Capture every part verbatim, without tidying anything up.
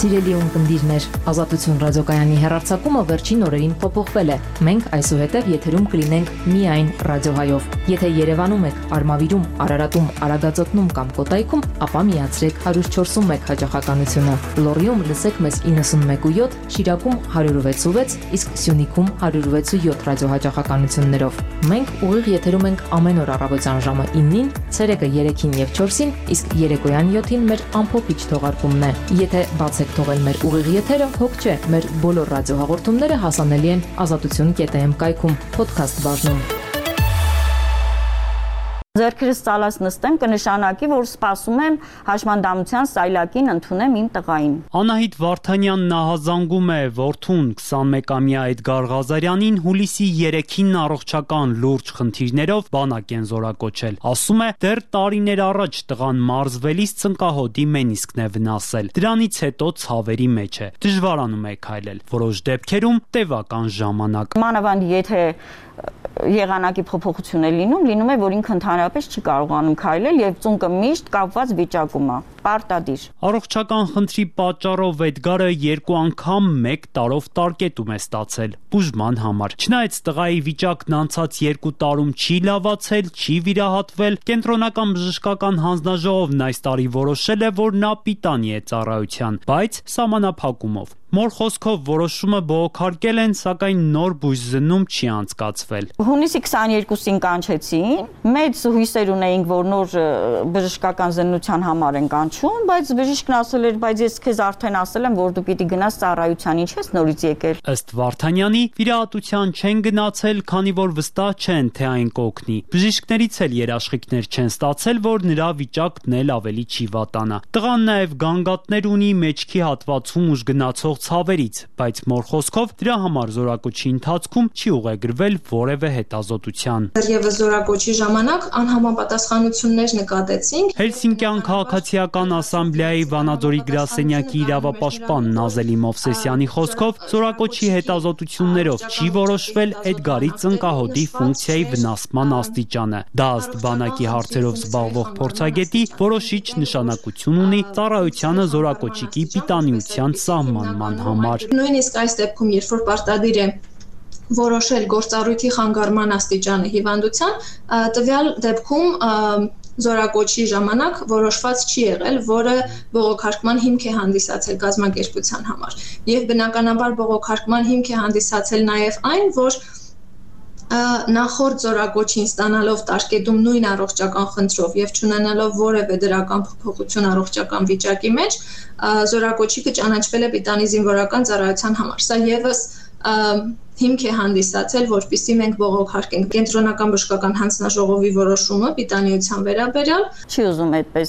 Սիրելի ունկնդիրներ, Ազատություն ռադիոկայանի հեռարձակումը վերջին օրերին փոփոխվել է։ Մենք այսուհետև եթերում կլինենք միայն ռադիոհայով։ Եթե Երևանում եք, Արմավիրում, Արարատում, Արագածոտնում կամ Կոտայքում, ապա միացրեք հարյուր չորսուն մեկ հաճախականությունը։ Լոռիում լսեք մեզ իննսունմեկ ու յոթ, Շիրակում հարյուր վեց ու վեց, իսկ Սյունիքում հարյուր վեց ու յոթ ռադիոհաճախականություններով։ Մենք ուղիղ եթերում ենք ամեն օր առավոտյան ժամը իննին, ցերեկը երեքին եւ չորսին, իսկ երեկոյան յոթին մեր ամփոփիչ թողարկումն է։ Եթե բաց եք թողել մեր ուղիղ եթերը, հոգ չէ, մեր բոլոր ռադիոհաղորդումները հասանելի են ազատություն կետ էմ կայքում, podcast բաժնում։ Ձեռքերս ծալած նստեմ, կնշանակի, որ սպասում եմ հաշմանդամության սայլակին ընդունեմ իմ տղային։ Անահիտ Վարդանյանն նահազանգում է որդուն քսանմեկամյա Էդգար Ղազարյանին հուլիսի երեքին առողջական լուրջ խնդիրներով բանակ են զորակոչել։ Ասում է, դեռ տարիներ առաջ տղան մարզվելիս ծնկահոտի մենիսկն է վնասել։ Դրանից հետո ցավերի մեջ է։ Դժվարանում է քայլել։ Որոշ դեպքերում տևական ժամանակ։ Մանավանդ եթե եղանակի փոփոխություն է լինում, լինում է, որ ինքը ընդհանրապես չի կարողանում քայլել եւ ծունկը միշտ կապված վիճակում է, պարտադիր։ Առողջական խնդրի պատճառով Էդգարը երկու անգամ մեկ տարով տարկետում է ստացել բուժման համար։ Չնայած տղայի վիճակն անցած երկու տարում չի լավացել, չի վիրահատվել, կենտրոնական բժշկական հանձնաժողովն այս տարի որոշել է, որ նա պիտանի է ծառայության, բայց սահմանափակումով։ Մոր խոսքով որոշումը բողոքարկել են, սակայն նոր բույսզննում չի անցկացվել։ Հունիսի քսաներկուսին կանչեցին, մեծ հույսեր ունեինք, որ նոր բժշկական զննության համար են կանչում, բայց բժիշկն ասել էր, բայց ես քեզ արդեն ասել եմ, որ դու պիտի գնաս ծառայության, ինչ ես նորից եկել։ Ըստ Վարդանյանի, վիրահատության չեն գնացել, քանի որ վստահ չեն, թե այն կօգնի։ Բժիշկներից էլ երաշխիքներ չեն ստացել, որ նրա վիճակն էլ ավելի չի վատանա։ Տղան նաև գանգատներ ունի մեջքի հատվածում ուժ գնացող ցավերից, բայց մոր խոսքով դրա համար զորակոչի ընթացքում չի ուղեգրվել որևէ հետազոտության։ Դեռևս զորակոչի ժամանակ անհամապատասխանություններ նկատեցինք։ Հելսինկյան քաղաքացիական ասամբլեայի Վանաձորի գրասենյակի իրավապաշտպան Նազելի Մովսեսյանի խոսքով զորակոչի հետազոտություններով չի որոշվել Էդգարի ծնկահոտի ֆունկցիայի վնասման աստիճանը։ Դա ըստ բանակի հարցերով զբաղվող փորձագետի որոշիչ նշանակություն ունի ծառայությանը զորակոչիկի պիտանիության սահմանման համար։ Նույնիսկ այս դեպքում, երբ որ պարտադիր է որոշել գործառույթի խանգարման աստիճանը հիվանդության, տվյալ դեպքում զորակոչի ժամանակ որոշված չի եղել, որը բողոքարկման հիմք է հանդիսացել կազմակերպության համար։ Եվ բնականաբար բողոքարկման հիմք է հանդիսացել նաև այն, որ նախորդ զորակոչին ստանալով տարկետում նույն առողջական խնդրով եւ չունենալով որևէ դրական փոփոխություն առողջական վիճակի մեջ, զորակոչիկը ճանաչվել է պիտանի զինվորական ծառայության համար։ Սա եւս հիմք է հանդիսացել, որպեսզի մենք բողոքարկենք կենտրոնական բժշկական հանձնաժողովի որոշումը պիտանիության վերաբերյալ։ Չի ուզում այդպես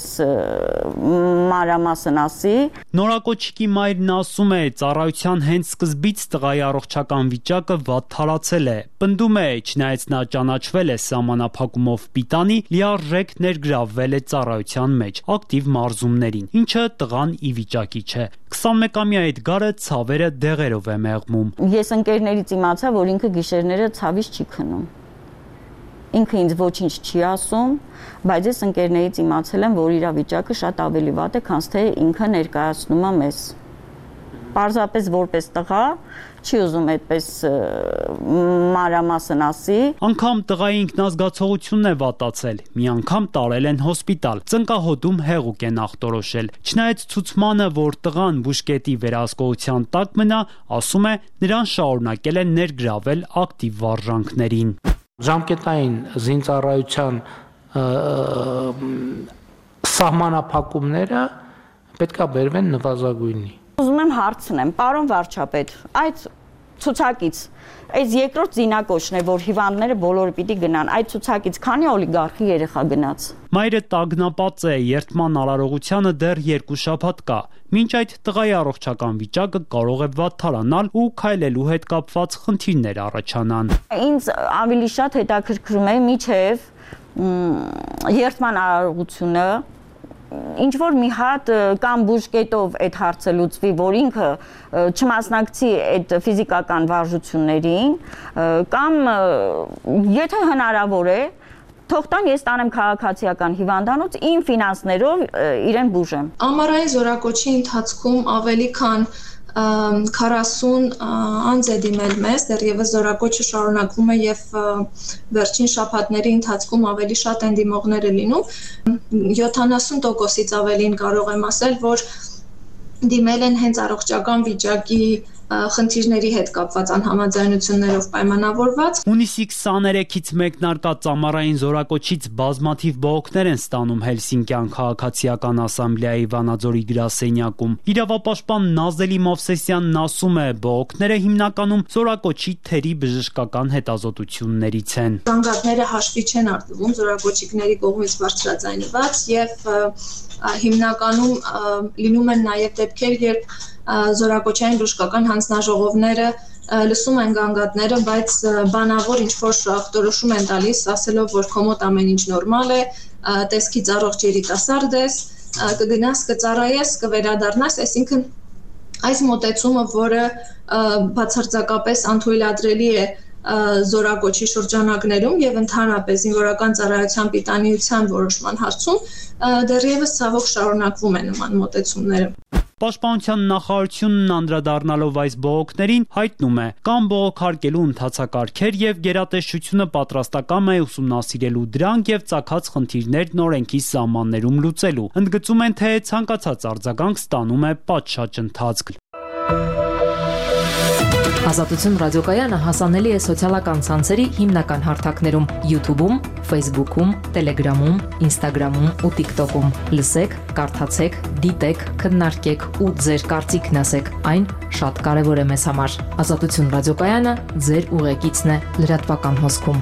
մանրամասն ասի։ Նորակոչիկի մայրն ասում է, ծառայության հենց սկզբից տղայի առողջական վիճակը վատ թարացել է։ Պնդում է, չնայած նա ճանաչվել է սահմանափակումով պիտանի, լիարժեք ներգրավվել է ծառայության մեջ, ակտիվ մարզումներին, ինչը տղան ի վիճակի չէ։ քսանմեկամյա Էդգարը ցավերը դեղերով է մեղմում։ Ես ընկերներից իմացա, որ ինքը գիշերները ցավից չի քնում։ Ինքը ինձ ոչինչ չի ասում, բայց ես ընկերներից իմացել եմ, որ իր վիճակը շատ ավելի վատ է, քան թե ինքը ներկայացնում է մեզ։ Պարզապես որպես տղա չի ուզում այդպես մանրամասն ասի։ Անգամ տղայի ինքնազգացողությունն է վատացել։ Մի անգամ տարել են հոսպիտալ, ծնկահոտում հեղուկ են ախտորոշել։ Չնայած ցուցմանը, որ տղան բուժկետի վերահսկողության տակ մնա, ասում է, նրան շարունակել են ներգրավել ակտիվ վարժանքներին։ Ժամկետային զինծառայության սահմանափակումները պետք է բերվեն նվազագույնի։ Ուզում եմ հարցնեմ, պարոն վարչապետ, այդ ցուցակից, այս երկրորդ զինակոչն է, որ հիվանդները բոլորը պիտի գնան, այդ ցուցակից քանի օլիգարխի երեխա գնաց։ Մայրը տագնապած է, երթման արարողությանը դեռ երկու շաբաթ կա։ Մինչ այդ տղայի առողջական վիճակը կարող է վատ թարանալ ու քայլելու հետ կապված խնդիրներ առաջանան։ Ինձ ավելի շատ հետաքրքրում է միջև երթման արարողությունը, ինչ որ մի հատ կամ բուժկետով այդ հարցը լուծվի, որ ինքը չմասնակցի այդ ֆիզիկական վարժություններին, կամ եթե հնարավոր է, թող տան ես տանեմ քաղաքացիական հիվանդանոց իմ ֆինանսներով իրեն բուժեմ։ Ամառային զորակոչի ընթացքում ավելի քան քառասուն անձ է դիմել մեզ, դեռևս զորակոչը շարունակվում է եւ վերջին շաբաթների ընթացքում ավելի շատ են դիմողները լինում։ յոթանասուն տոկոսից ավելին կարող եմ ասել, որ դիմել են հենց առողջական վիճակի խնդիրների հետ կապված անհամաձայնություններով պայմանավորված։ Հունիսի քսաներեքից մեկնարկած ամառային զորակոչից բազմաթիվ բողոքներ են ստանում Հելսինկյան քաղաքացիական ասամբլեայի Վանաձորի գրասենյակում։ Իրավապաշտպան Նազելի Մովսեսյանն ասում է, բողոքները հիմնականում զորակոչի թերի բժշկական հետազոտություններից են։ Զանգակները հաշվի չեն առնվում զորակոչիկների կողմից բարձրաձայնված եւ հիմնականում լինում են նաեւ դեպքեր, երբ զորակոչային բժշկական հանձնաժողովները լսում են գանգատները, բայց բանավոր ինչ-որ ախտորոշում են տալիս, ասելով, որ քո մոտ ամեն ինչ նորմալ է, տեսքից առողջ երիտասարդ ես, կգնաս, կծառայես, կվերադառնաս, այսինքն այս մոտեցումը, որը բացարձակապես անթույլատրելի է զորակոչի շրջանակներում եւ ընդհանրապես զինվորական ծառայության պիտանիության որոշման հարցում, դեռևս ցավոք շարունակվում են նման մոտեցումները։ Պաշտպանության նախարարությունն անդրադառնալով այս բողոքներին հայտնում է, կան բողոքարկելու ընթացակարգեր եւ գերատեսչությունը պատրաստակամ է ուսումնասիրելու դրանք եւ ծագած խնդիրներն օրենքի սահմաններում լուծելու։ Ընդգծում են, թե ցանկացած արձագանք ստանում է պատշաճ ընթացք։ Ազատություն ռադիոկայանը հասանելի է սոցիալական ցանցերի հիմնական հարթակներում՝ YouTube-ում, Facebook-ում, Telegram-ում, Instagram-ում ու TikTok-ում։ Լսեք, կարդացեք, դիտեք, քննարկեք ու ձեր կարծիքն ասեք։ Այն շատ կարևոր է մեզ համար։ Ազատություն ռադիոկայանը ձեր ուղեկիցն է լրատվական հոսքում։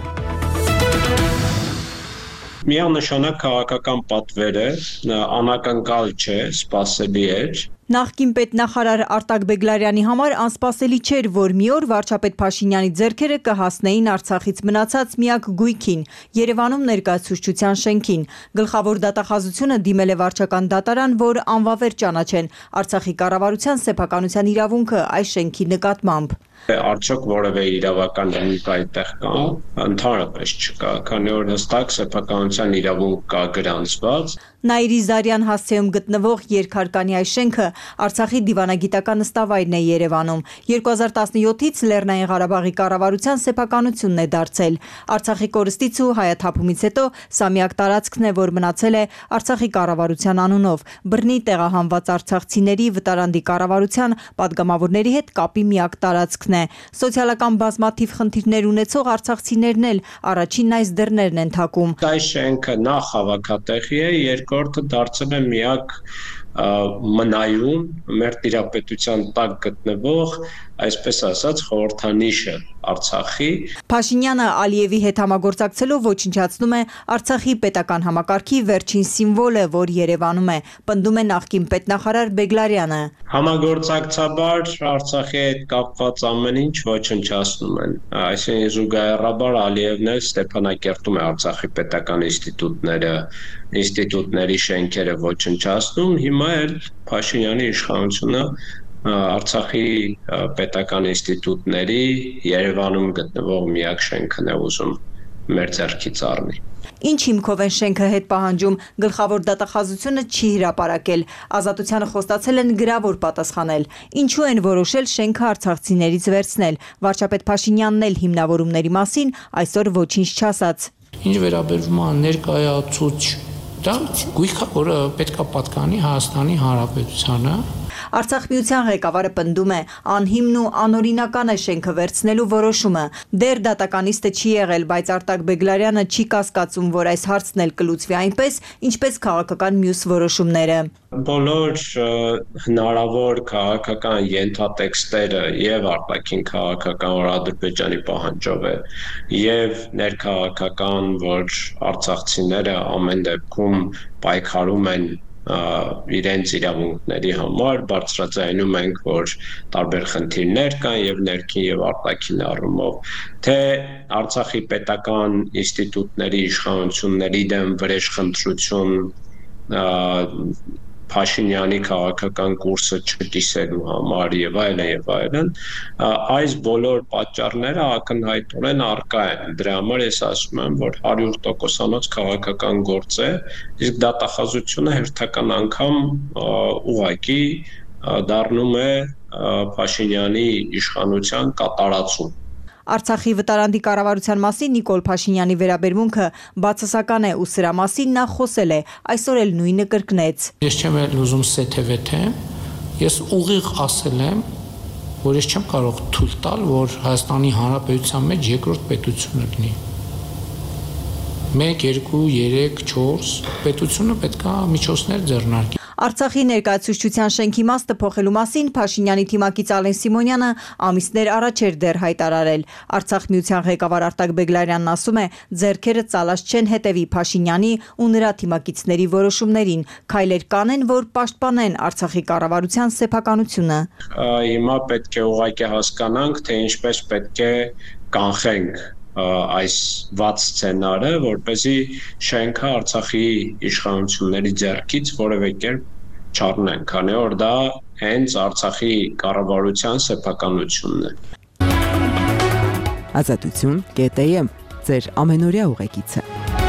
Միանշանակ քաղաքական պատվերը անակնկալ չէ, սպասելի էր։ Նախկին պետնախարար Արտակ Բեգլարյանի համար անսպասելի չէր, որ մի օր վարչապետ Փաշինյանի ձեռքերը կհասնեին Արցախից մնացած միակ գույքին՝ Երևանում ներկայացուցչության շենքին։ Գլխավոր դատախազությունը դիմել է վարչական դատարան, որ անվավեր ճանաչեն Արցախի կառավարության սեփականության իրավունքը այս շենքի նկատմամբ։ Արդյոք որևէ իրավական դեպք այդտեղ կա, ընդհանրապես չկա, քանի որ հստակ սեփականության իրավունք կա գրանցված։ Նաիրի Զարյան հասցեում գտնվող երկհարկանի այս շենքը Արցախի դիվանագիտական նստավայրն է Երևանում։ երկու հազար տասնյոթից Լեռնային Ղարաբաղի կառավարության սեփականությունն է դարձել։ Արցախի կորստից ու հայաթափումից հետո սա միակ տարածքն է, որ մնացել է Արցախի կառավարության անունով։ Բռնի տեղահանված արցախցիների վտարանդի կառավարության падգամավորների հետ կապի միակ տարածքն է։ Սոցիալական բազմաթիվ խնդիրներ ունեցող արցախցիներն էլ առաջին այս դռներն են թակում։ Այս շենքը նախ հավաքատեղի է, երկրորդը դարձել է միակ մնայուն մեր տիրապետության տակ գտնվող, այսպես ասած, խորհրդանիշը Արցախի։ Փաշինյանը Ալիևի հետ համագործակցելով ոչնչացնում է Արցախի պետական համակարգի վերջին սիմվոլը, որ Երևանում է, պնդում է նախկին պետնախարար Բեգլարյանը։ Համագործակցաբար Արցախի հետ կապված ամեն ինչ ոչնչացնում են։ Այսինքն զուգահեռաբար Ալիևն էլ Ստեփանակերտում է Արցախի պետական ինստիտուտները, ինստիտուտների շենքերը ոչնչացնում, հիմա էլ Փաշինյանի իշխանությունը Արցախի պետական ինստիտուտների Երևանում գտնվող միակ շենքն է ուզում մեր ձեռքից առնի։ Ինչ հիմքով են շենքը հետ պահանջում, գլխավոր դատախազությունը չի հրապարակել։ Ազատությանը խոստացել են գրավոր պատասխանել։ Ինչու են որոշել շենքը արցախցիներից վերցնել։ Վարչապետ Փաշինյանն էլ հիմնավորումների մասին այսօր ոչինչ չասաց։ Ինչ վերաբերվում է ներկայացուցչ, դա գույքը, որը պետքա պատկանի Հայաստանի Հանրապետությանը։ Արցախ միության ղեկավարը պնդում է, անհիմն ու անօրինական է շենքը վերցնելու որոշումը։ Դեռ դատականիստը չի եղել, բայց Արտակ Բեգլարյանը չի կասկածում, որ այս հարցն էլ կլուծվի այնպես, ինչպես քաղաքական մյուս որոշումները։ Բոլոր հնարավոր քաղաքական ենթատեքստերը եւ արտաքին քաղաքական, որ Ադրբեջանի պահանջով է, եւ ներքաղաքական, որ արցախցիները ամեն դեպքում պայքարում են իրենց իրավունքների համար, բարձրաձայնում ենք, որ տարբեր խնդիրներ կան եւ ներքին եւ արտաքին առումով, թե Արցախի պետական ինստիտուտների իշխանությունների դեմ վրեժխնդրություն Փաշինյանի քաղաքական կուրսը չկիսելու համար եւ այլն եւ այլն, այս բոլոր պատճառները ակնհայտորեն առկա են։ Դրա համար ես ասում եմ, որ հարյուր տոկոսանոց քաղաքական գործ է, իսկ դատախազությունը հերթական անգամ ուղղակի դառնում է Փաշինյանի իշխանության կատարածում։ Արցախի վտարանդի կառավարության մասին Նիկոլ Փաշինյանի վերաբերմունքը բացասական է ու սրա մասին նա խոսել է, այսօր էլ նույնը կրկնեց։ Ես չեմ ուզում սեթևեթեմ, ես ուղիղ ասել եմ, որ ես չեմ կարող թույլ տալ, որ Հայաստանի Հանրապետության մեջ երկրորդ պետությունը լինի։ մեկ, երկու, երեք, չորս պետությունը պետք է միջոցներ ձեռնարկի։ Արցախի ներկայացուցչության շենքի իմաստը փոխելու մասին Փաշինյանի թիմակից Ալեն Սիմոնյանը ամիսներ առաջ էր դեռ հայտարարել։ Արցախ միության ղեկավար Արտակ Բեգլարյանն ասում է, ձեռքերը ծալած չեն հետևի Փաշինյանի ու նրա թիմակիցների որոշումներին, քայլեր կանեն, որ պաշտպանեն Արցախի կառավարության սեփականությունը։ Հիմա պետք է ուղղակի հասկանանք, թե ինչպես պետք է կանխենք այս վատ սցենարը, որպեսզի շենքը Արցախի իշխանությունների ձեռքից որևէ կերպ չառնեն, քանի որ դա հենց Արցախի կառավարության սեփականությունն է։ Ազատություն կետ եմ ձեր ամենօրյա ուղեկիցը։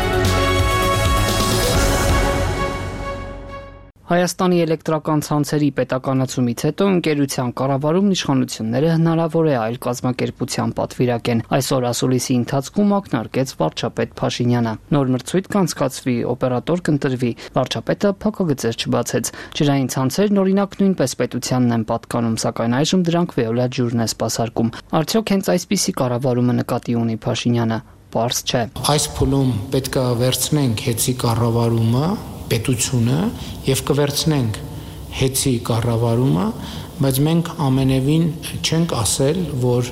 Հայաստանի էլեկտրական ցանցերի պետականացումից հետո ընկերության կառավարումն իշխանությունները հնարավոր է այլ կազմակերպության պատվիրակեն։ Այսօր ասուլիսի ընթացքում ակնարկեց վարչապետ Փաշինյանը։ Նոր մրցույթ կանցկացվի, օպերատոր կընտրվի։ Վարչապետը փակագծեր չբացեց։ Ջրային ցանցերն օրինակ նույնպես պետությանն են պատկանում, սակայն այժմ դրանք վեոլա ջուրն է սպասարկում։ Արդյոք հենց այսպիսի կառավարումը նկատի ունի Փաշինյանը։ Պարզ չէ։ Այս փուլում պետք է վերցնենք հետի կառավարումը, պետությունը եւ կվերցնենք հետի կառավարումը, բայց մենք ամենևին չենք ասել, որ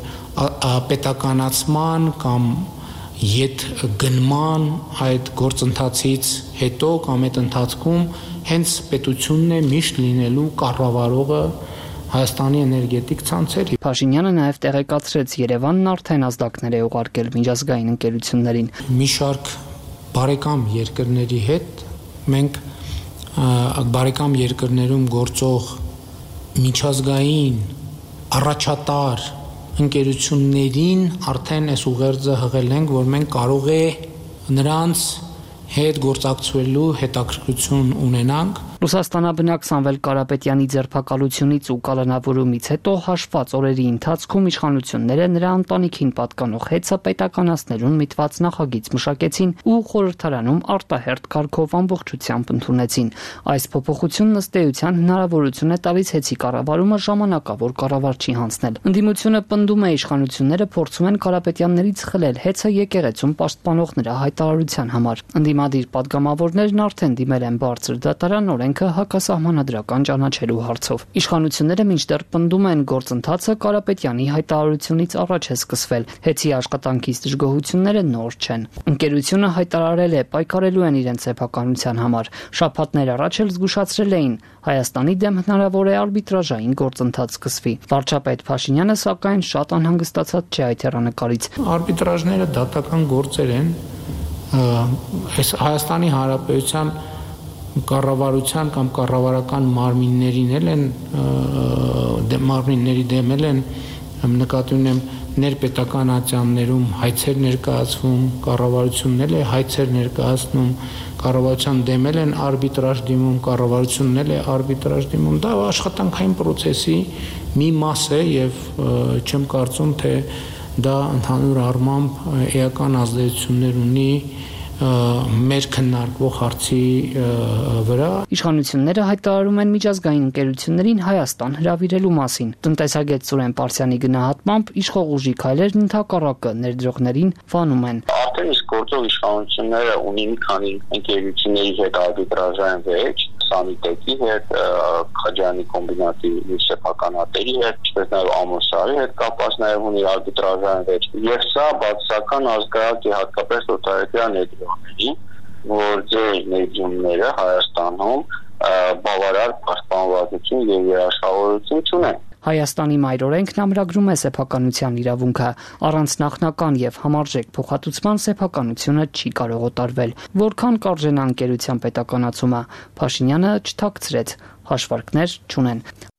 պետականացման կամ յետ գնման այդ գործընթացից հետո կամ այդ ընթացքում հենց պետությունն է միշտ լինելու կառավարողը Հայաստանի էներգետիկ ցանցերի։ Փաշինյանը նաև տեղեկացրեց, Երևանն արդեն ազդակներ է ուղարկել միջազգային ընկերություններին։ Մի շարք բարեկամ երկրների հետ մենք բարեկամ երկրներում գործող միջազգային առաջատար ընկերություններին արդեն այս ուղերձը հղել ենք, որ մենք կարող է նրանց հետ գործակցվելու հետաքրքրություն ունենանք։ Ռուսաստանաբնակ Սամվել Կարապետյանի ձերբակալությունից ու կալանավորումից հետո հաշված օրերի ընթացքում իշխանությունները նրա ընտանիքին պատկանող հեծը պետականացնելուն միտված նախագիծ մշակեցին ու խորհրդարանում արտահերթ կարգով ամբողջությամբ ընդունեցին։ Այս փոփոխությունն ըստ էության հնարավորություն է տալիս հեծի կառավարումը ժամանակավոր կառավարչի հանձնել։ Ընդդիմությունը պնդում է իշխանությունները փորձում են Կարապետյաններից խլել հեծը եկեղեցում պաշտպանող նրա հայտարարության համար։ Ընդդիմադիր պատգամավորներն արդեն դիմել են բարձր դատարան օրենքը հակասահմանադրական ճանաչելու հարցով։ Իշխանությունները մինչդեռ պնդում են գործընթացը Կարապետյանի հայտարարությունից առաջ է սկսվել։ Հեծի աշխատանքից դժգոհությունները նոր չեն։ Ընկերությունը հայտարարել է պայքարելու են իրենց սեփականության համար։ Շաբաթներ առաջ էլ զգուշացրել էին Հայաստանի դեմ հնարավոր է արբիտրաժային գործընթաց սկսվի։ Վարչապետ Փաշինյանը սակայն շատ անհանգստացած չէ այդ հեռանկարից։ Արբիտրաժները դատական գործեր են, այս Հայաստանի Հանրապետության կառավարության կամ կառավարական մարմիններին էլ են մարմինների դեմ էլ են նկատի ունեմ ներպետականացիաներում հայցեր ներկայացվում, կառավարությունն էլ է հայցեր ներկայացնում, կառավարության դեմ էլ են արբիտրաժ դիմում, կառավարությունն էլ է արբիտրաժ դիմում։ Դա աշխատանքային process-ի մի մաս է եւ չեմ կարծում, թե դա ընդհանուր առմամբ էական ազդեցություններ ունի մեր քննարկվող հարցի վրա։ Իշխանությունները հայտարարում են միջազգային ընկերություններին Հայաստան հրավիրելու մասին։ Տնտեսագետ Սուրեն Պարսյանի գնահատմամբ իշխող ուժի քայլերն ընդհակառակը ներդրողներին վանում են։ Արդեն իսկ գործող իշխանությունները ունի մի քանի ընկերությունների հետ արբիտրաժային վեճ, Սանիտեկի հետ, Խաչյանի կոմբինատի սեփականատերի հետ, ինչպես նաև Ամոսարի հետ կապված նաև ունի արբիտրաժային վեճ։ Եվ սա բացասական ազգայակ է հատկապես օտարերկրյա ներդրողներին, որ ձեր ներդրումները Հայաստանում բավարար պաշտպանվածություն եւ երաշխավորություն չունեն։ Հայաստանի մայրօրենքն ամրագրում է սեփականության իրավունքը, առանց նախնական եւ համարժեք փոխհատուցման սեփականությունը չի կարող օտարվել։ Որքան կարժենա ընկերության պետականացումը, Փաշինյանը չթաքցրեց, հաշվարկներ չունեն։